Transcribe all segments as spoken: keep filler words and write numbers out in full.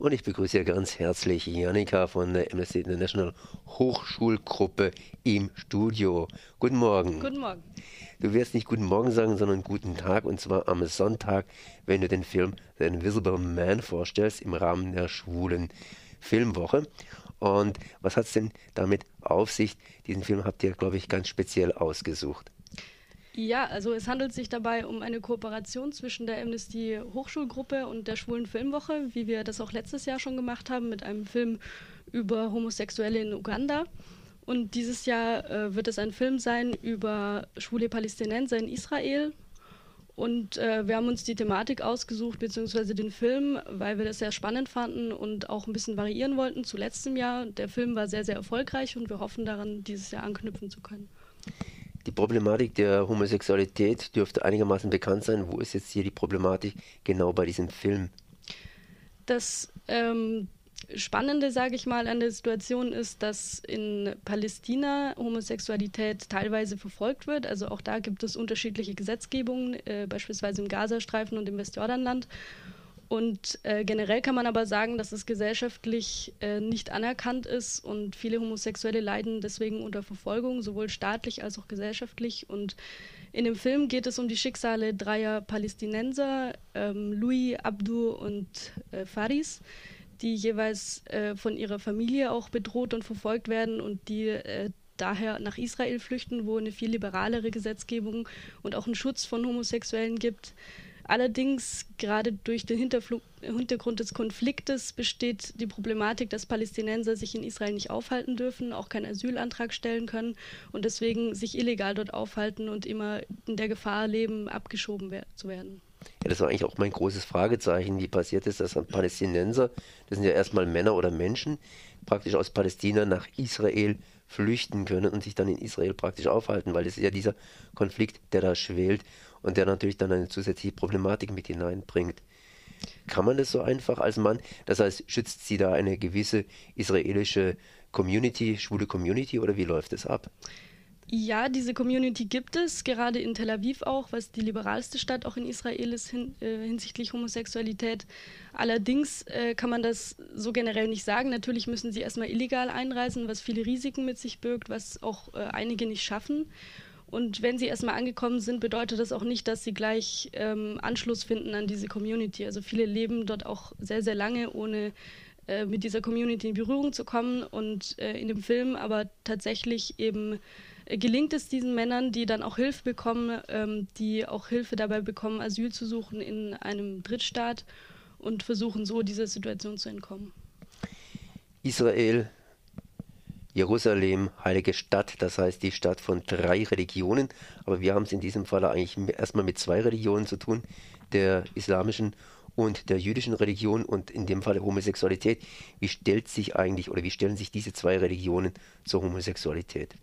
Und ich begrüße ja ganz herzlich Janika von der Amnesty International Hochschulgruppe im Studio. Guten Morgen. Guten Morgen. Du wirst nicht guten Morgen sagen, sondern guten Tag, und zwar am Sonntag, wenn du den Film The Invisible Man vorstellst im Rahmen der schwulen Filmwoche. Und was hat es denn damit auf sich? Diesen Film habt ihr, glaube ich, ganz speziell ausgesucht. Ja, also es handelt sich dabei um eine Kooperation zwischen der Amnesty Hochschulgruppe und der Schwulen Filmwoche, wie wir das auch letztes Jahr schon gemacht haben mit einem Film über Homosexuelle in Uganda. Und dieses Jahr äh, wird es ein Film sein über schwule Palästinenser in Israel. Und äh, wir haben uns die Thematik ausgesucht, beziehungsweise den Film, weil wir das sehr spannend fanden und auch ein bisschen variieren wollten zu letztem Jahr. Der Film war sehr, sehr erfolgreich und wir hoffen daran, dieses Jahr anknüpfen zu können. Die Problematik der Homosexualität dürfte einigermaßen bekannt sein. Wo ist jetzt hier die Problematik genau bei diesem Film? Das ähm, Spannende, sage ich mal, an der Situation ist, dass in Palästina Homosexualität teilweise verfolgt wird. Also auch da gibt es unterschiedliche Gesetzgebungen, äh, beispielsweise im Gazastreifen und im Westjordanland. Und äh, generell kann man aber sagen, dass es gesellschaftlich äh, nicht anerkannt ist und viele Homosexuelle leiden deswegen unter Verfolgung, sowohl staatlich als auch gesellschaftlich. Und in dem Film geht es um die Schicksale dreier Palästinenser, ähm, Louis, Abdu und äh, Faris, die jeweils äh, von ihrer Familie auch bedroht und verfolgt werden und die äh, daher nach Israel flüchten, wo eine viel liberalere Gesetzgebung und auch einen Schutz von Homosexuellen gibt. Allerdings, gerade durch den Hinterflug, Hintergrund des Konfliktes besteht die Problematik, dass Palästinenser sich in Israel nicht aufhalten dürfen, auch keinen Asylantrag stellen können und deswegen sich illegal dort aufhalten und immer in der Gefahr leben, abgeschoben wer- zu werden. Ja, das war eigentlich auch mein großes Fragezeichen. Wie passiert es, dass ein Palästinenser, das sind ja erstmal Männer oder Menschen, praktisch aus Palästina nach Israel flüchten können und sich dann in Israel praktisch aufhalten, weil es ist ja dieser Konflikt, der da schwelt und der natürlich dann eine zusätzliche Problematik mit hineinbringt. Kann man das so einfach als Mann? Das heißt, schützt sie da eine gewisse israelische Community, schwule Community, oder wie läuft es ab? Ja, diese Community gibt es, gerade in Tel Aviv auch, was die liberalste Stadt auch in Israel ist hin, äh, hinsichtlich Homosexualität. Allerdings äh, kann man das so generell nicht sagen. Natürlich müssen sie erstmal illegal einreisen, was viele Risiken mit sich birgt, was auch äh, einige nicht schaffen. Und wenn sie erstmal angekommen sind, bedeutet das auch nicht, dass sie gleich ähm, Anschluss finden an diese Community. Also viele leben dort auch sehr, sehr lange, ohne äh, mit dieser Community in Berührung zu kommen. Und äh, in dem Film aber tatsächlich eben äh, gelingt es diesen Männern, die dann auch Hilfe bekommen, ähm, die auch Hilfe dabei bekommen, Asyl zu suchen in einem Drittstaat und versuchen so dieser Situation zu entkommen. Israel, Jerusalem, heilige Stadt, das heißt die Stadt von drei Religionen, aber wir haben es in diesem Fall eigentlich erstmal mit zwei Religionen zu tun, der islamischen und der jüdischen Religion und in dem Fall der Homosexualität. Wie stellt sich eigentlich oder wie stellen sich diese zwei Religionen zur Homosexualität?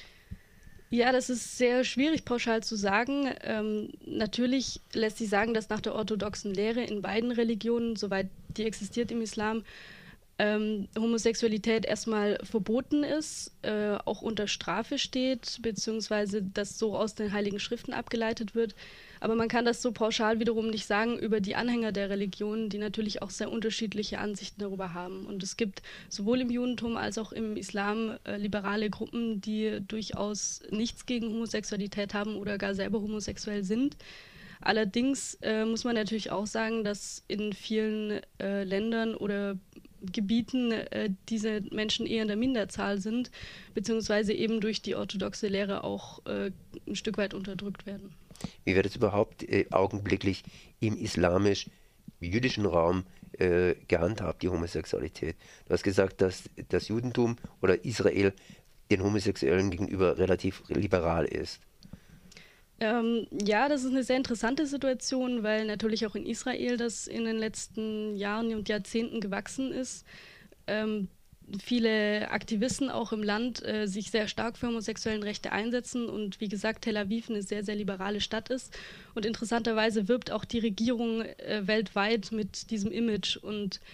Ja, das ist sehr schwierig pauschal zu sagen. Ähm, natürlich lässt sich sagen, dass nach der orthodoxen Lehre in beiden Religionen, soweit die existiert im Islam, ähm, Homosexualität erstmal verboten ist, äh, auch unter Strafe steht, beziehungsweise das so aus den Heiligen Schriften abgeleitet wird. Aber man kann das so pauschal wiederum nicht sagen über die Anhänger der Religionen, die natürlich auch sehr unterschiedliche Ansichten darüber haben. Und es gibt sowohl im Judentum als auch im Islam äh, liberale Gruppen, die durchaus nichts gegen Homosexualität haben oder gar selber homosexuell sind. Allerdings äh, muss man natürlich auch sagen, dass in vielen äh, Ländern oder Gebieten äh, diese Menschen eher in der Minderzahl sind, beziehungsweise eben durch die orthodoxe Lehre auch äh, ein Stück weit unterdrückt werden. Wie wird es überhaupt äh, augenblicklich im islamisch-jüdischen Raum äh, gehandhabt, die Homosexualität? Du hast gesagt, dass das Judentum oder Israel den Homosexuellen gegenüber relativ liberal ist. Ähm, ja, das ist eine sehr interessante Situation, weil natürlich auch in Israel das in den letzten Jahren und Jahrzehnten gewachsen ist. Ähm, viele Aktivisten auch im Land äh, sich sehr stark für homosexuellen Rechte einsetzen und wie gesagt Tel Aviv eine sehr, sehr liberale Stadt ist. Und interessanterweise wirbt auch die Regierung äh, weltweit mit diesem Image und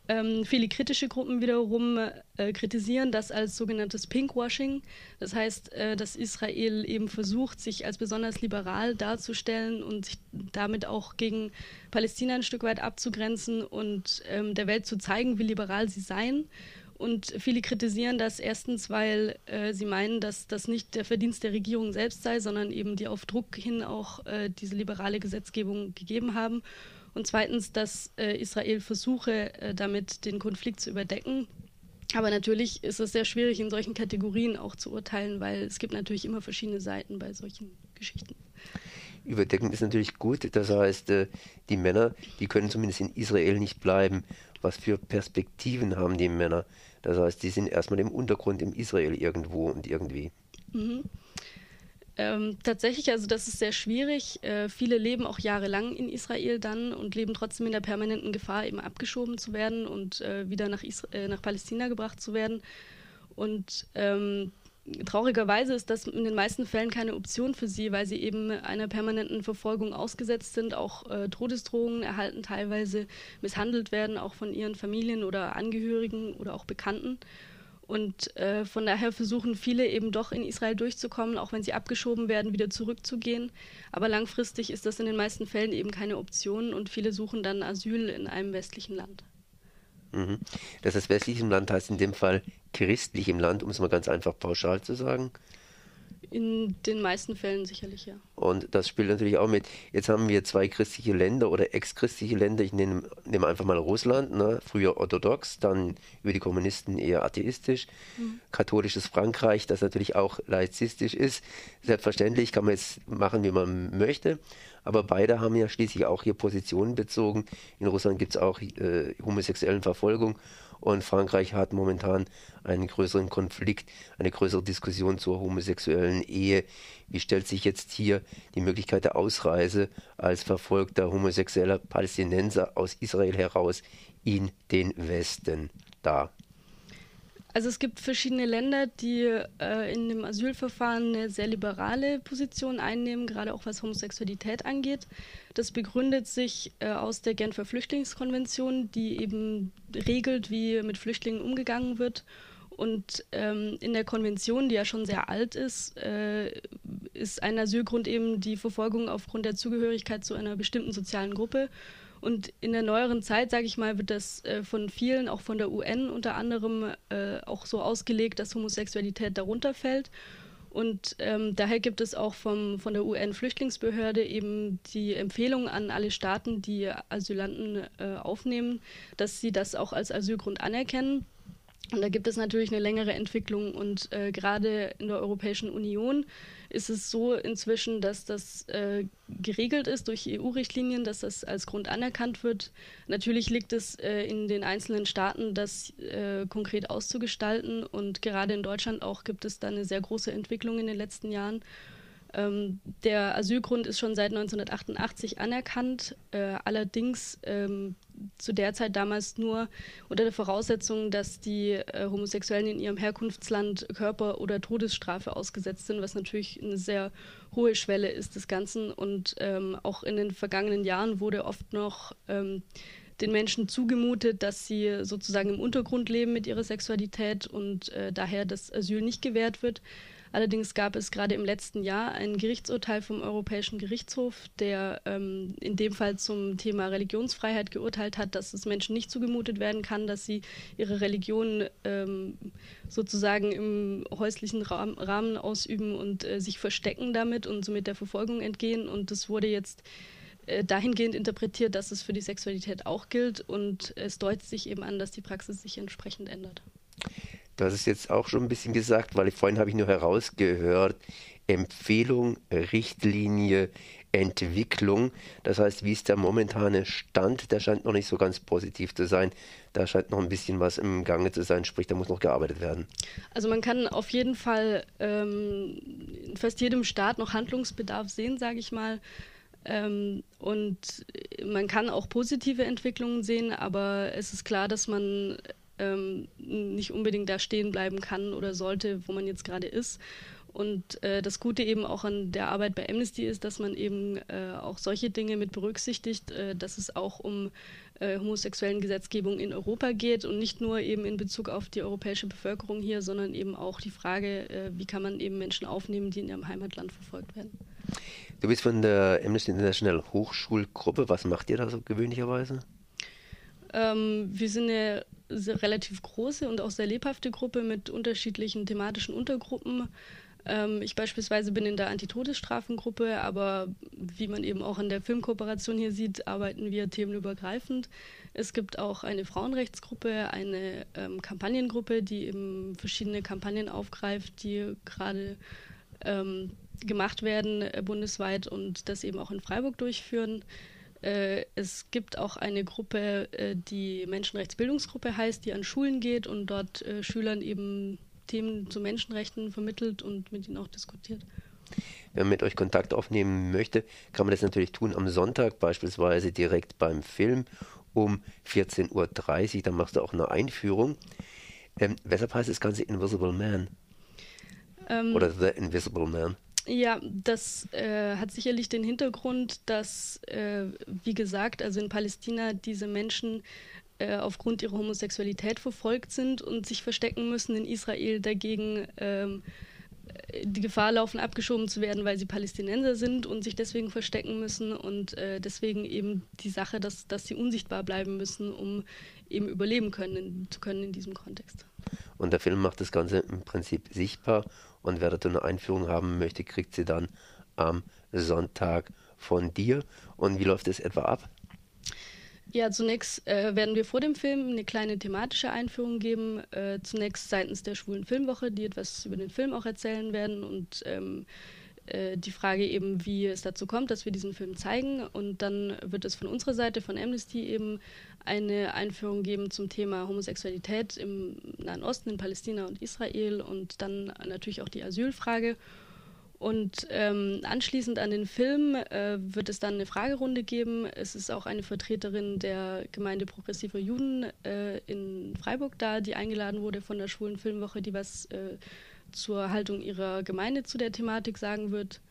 Ähm, viele kritische Gruppen wiederum äh, kritisieren das als sogenanntes Pinkwashing. Das heißt, äh, dass Israel eben versucht, sich als besonders liberal darzustellen und sich damit auch gegen Palästina ein Stück weit abzugrenzen und ähm, der Welt zu zeigen, wie liberal sie seien. Und viele kritisieren das erstens, weil äh, sie meinen, dass das nicht der Verdienst der Regierung selbst sei, sondern eben die auf Druck hin auch äh, diese liberale Gesetzgebung gegeben haben. Und zweitens, dass äh, Israel versuche, äh, damit den Konflikt zu überdecken. Aber natürlich ist es sehr schwierig, in solchen Kategorien auch zu urteilen, weil es gibt natürlich immer verschiedene Seiten bei solchen Geschichten. Überdecken ist natürlich gut, das heißt, äh, die Männer, die können zumindest in Israel nicht bleiben. Was für Perspektiven haben die Männer? Das heißt, die sind erstmal im Untergrund im Israel irgendwo und irgendwie. Mhm. Ähm, tatsächlich, also das ist sehr schwierig. Äh, viele leben auch jahrelang in Israel dann und leben trotzdem in der permanenten Gefahr, eben abgeschoben zu werden und äh, wieder nach, Isra äh, nach Palästina gebracht zu werden. Und ähm, traurigerweise ist das in den meisten Fällen keine Option für sie, weil sie eben einer permanenten Verfolgung ausgesetzt sind, auch äh, Todesdrohungen erhalten, teilweise misshandelt werden, auch von ihren Familien oder Angehörigen oder auch Bekannten. Und äh, von daher versuchen viele eben doch in Israel durchzukommen, auch wenn sie abgeschoben werden, wieder zurückzugehen. Aber langfristig ist das in den meisten Fällen eben keine Option und viele suchen dann Asyl in einem westlichen Land. Mhm. Das heißt, westlichem Land heißt in dem Fall christlichem Land, um es mal ganz einfach pauschal zu sagen. In den meisten Fällen sicherlich, ja. Und das spielt natürlich auch mit. Jetzt haben wir zwei christliche Länder oder ex-christliche Länder. Ich nehme, nehme einfach mal Russland, ne? Früher orthodox, dann über die Kommunisten eher atheistisch. Mhm. Katholisches Frankreich, das natürlich auch laizistisch ist. Selbstverständlich kann man jetzt machen, wie man möchte. Aber beide haben ja schließlich auch hier Positionen bezogen. In Russland gibt es auch äh, homosexuellen Verfolgung. Und Frankreich hat momentan einen größeren Konflikt, eine größere Diskussion zur homosexuellen Ehe. Wie stellt sich jetzt hier die Möglichkeit der Ausreise als verfolgter homosexueller Palästinenser aus Israel heraus in den Westen dar? Also es gibt verschiedene Länder, die äh, in dem Asylverfahren eine sehr liberale Position einnehmen, gerade auch was Homosexualität angeht. Das begründet sich äh, aus der Genfer Flüchtlingskonvention, die eben regelt, wie mit Flüchtlingen umgegangen wird. Und ähm, in der Konvention, die ja schon sehr alt ist, äh, ist ein Asylgrund eben die Verfolgung aufgrund der Zugehörigkeit zu einer bestimmten sozialen Gruppe. Und in der neueren Zeit, sage ich mal, wird das äh, von vielen, auch von der U N unter anderem, äh, auch so ausgelegt, dass Homosexualität darunter fällt. Und ähm, daher gibt es auch vom, von der U N-Flüchtlingsbehörde eben die Empfehlung an alle Staaten, die Asylanten äh, aufnehmen, dass sie das auch als Asylgrund anerkennen. Und da gibt es natürlich eine längere Entwicklung und äh, gerade in der Europäischen Union ist es so inzwischen, dass das äh, geregelt ist durch E U-Richtlinien, dass das als Grund anerkannt wird. Natürlich liegt es äh, in den einzelnen Staaten, das äh, konkret auszugestalten und gerade in Deutschland auch gibt es da eine sehr große Entwicklung in den letzten Jahren. Ähm, der Asylgrund ist schon seit neunzehnhundertachtundachtzig anerkannt, äh, allerdings ähm, zu der Zeit damals nur unter der Voraussetzung, dass die äh, Homosexuellen in ihrem Herkunftsland Körper- oder Todesstrafe ausgesetzt sind, was natürlich eine sehr hohe Schwelle ist des Ganzen. Und ähm, auch in den vergangenen Jahren wurde oft noch ähm, den Menschen zugemutet, dass sie sozusagen im Untergrund leben mit ihrer Sexualität und äh, daher das Asyl nicht gewährt wird. Allerdings gab es gerade im letzten Jahr ein Gerichtsurteil vom Europäischen Gerichtshof, der ähm, in dem Fall zum Thema Religionsfreiheit geurteilt hat, dass es Menschen nicht zugemutet werden kann, dass sie ihre Religion ähm, sozusagen im häuslichen Rahmen, Rahmen ausüben und äh, sich verstecken damit und somit der Verfolgung entgehen. Und das wurde jetzt äh, dahingehend interpretiert, dass es für die Sexualität auch gilt. Und es deutet sich eben an, dass die Praxis sich entsprechend ändert. Du hast es jetzt auch schon ein bisschen gesagt, weil vorhin habe ich nur herausgehört, Empfehlung, Richtlinie, Entwicklung. Das heißt, wie ist der momentane Stand? Der scheint noch nicht so ganz positiv zu sein. Da scheint noch ein bisschen was im Gange zu sein, sprich, da muss noch gearbeitet werden. Also man kann auf jeden Fall ähm, in fast jedem Staat noch Handlungsbedarf sehen, sage ich mal. Ähm, und man kann auch positive Entwicklungen sehen, aber es ist klar, dass man ähm, nicht unbedingt da stehen bleiben kann oder sollte, wo man jetzt gerade ist. Und äh, das Gute eben auch an der Arbeit bei Amnesty ist, dass man eben äh, auch solche Dinge mit berücksichtigt, äh, dass es auch um äh, homosexuellen Gesetzgebung in Europa geht und nicht nur eben in Bezug auf die europäische Bevölkerung hier, sondern eben auch die Frage, äh, wie kann man eben Menschen aufnehmen, die in ihrem Heimatland verfolgt werden. Du bist von der Amnesty International Hochschulgruppe. Was macht ihr da so gewöhnlicherweise? Ähm, wir sind eine sehr relativ große und auch sehr lebhafte Gruppe mit unterschiedlichen thematischen Untergruppen. Ähm, ich beispielsweise bin in der Antitodesstrafengruppe, aber wie man eben auch in der Filmkooperation hier sieht, arbeiten wir themenübergreifend. Es gibt auch eine Frauenrechtsgruppe, eine ähm, Kampagnengruppe, die eben verschiedene Kampagnen aufgreift, die gerade ähm, gemacht werden äh, bundesweit und das eben auch in Freiburg durchführen. Äh, es gibt auch eine Gruppe, äh, die Menschenrechtsbildungsgruppe heißt, die an Schulen geht und dort äh, Schülern eben Themen zu Menschenrechten vermittelt und mit ihnen auch diskutiert. Wenn man mit euch Kontakt aufnehmen möchte, kann man das natürlich tun am Sonntag, beispielsweise direkt beim Film um vierzehn Uhr dreißig. Dann machst du auch eine Einführung. Ähm, weshalb heißt das Ganze Invisible Man? Ähm, Oder The Invisible Man? Ja, das äh, hat sicherlich den Hintergrund, dass, äh, wie gesagt, also in Palästina diese Menschen äh, aufgrund ihrer Homosexualität verfolgt sind und sich verstecken müssen, in Israel dagegen ähm, die Gefahr laufen, abgeschoben zu werden, weil sie Palästinenser sind und sich deswegen verstecken müssen und äh, deswegen eben die Sache, dass, dass sie unsichtbar bleiben müssen, um eben überleben können, zu können in diesem Kontext. Und der Film macht das Ganze im Prinzip sichtbar und wer dazu eine Einführung haben möchte, kriegt sie dann am Sonntag von dir. Und wie läuft das etwa ab? Ja, zunächst äh, werden wir vor dem Film eine kleine thematische Einführung geben. Äh, zunächst seitens der Schwulen Filmwoche, die etwas über den Film auch erzählen werden und ähm, äh, die Frage eben, wie es dazu kommt, dass wir diesen Film zeigen. Und dann wird es von unserer Seite, von Amnesty, eben eine Einführung geben zum Thema Homosexualität im Nahen Osten, in Palästina und Israel und dann natürlich auch die Asylfrage. Und ähm, anschließend an den Film äh, wird es dann eine Fragerunde geben. Es ist auch eine Vertreterin der Gemeinde Progressiver Juden äh, in Freiburg da, die eingeladen wurde von der Schwulen Filmwoche, die was äh, zur Haltung ihrer Gemeinde zu der Thematik sagen wird.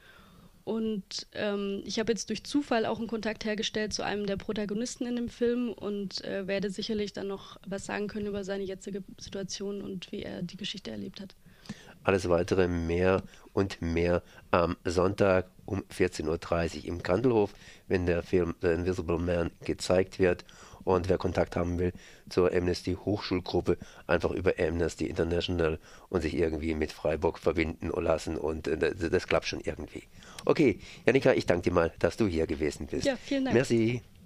Und ähm, ich habe jetzt durch Zufall auch einen Kontakt hergestellt zu einem der Protagonisten in dem Film und äh, werde sicherlich dann noch was sagen können über seine jetzige Situation und wie er die Geschichte erlebt hat. Alles weitere mehr und mehr am Sonntag um vierzehn Uhr dreißig im Kandelhof, wenn der Film The Invisible Man gezeigt wird. Und wer Kontakt haben will zur Amnesty Hochschulgruppe, einfach über Amnesty International und sich irgendwie mit Freiburg verbinden lassen und das, das klappt schon irgendwie. Okay, Jannika, ich danke dir mal, dass du hier gewesen bist. Ja, vielen Dank. Merci.